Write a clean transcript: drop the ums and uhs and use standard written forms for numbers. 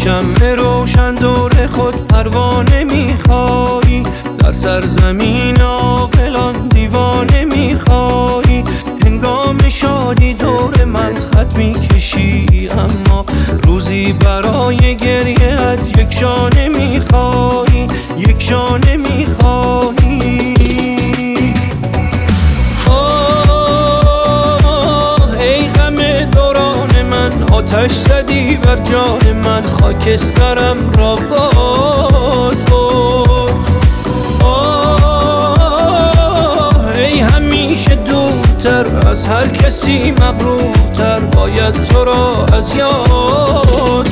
شمع روشن دور خود پروانه میخوایی، در سرزمین عاقلان دیوانه میخوایی. هنگام شادی دور من خط میکشی، اما روزی برای گریه‌ات یک شانه میخوایی، یک شانه میخوایی. ای غم دوران من، آتش زدی بر جان من، خاکسترم را باد برد. ای همیشه دورتر از هر کسی مغرورتر، باید تو را از یاد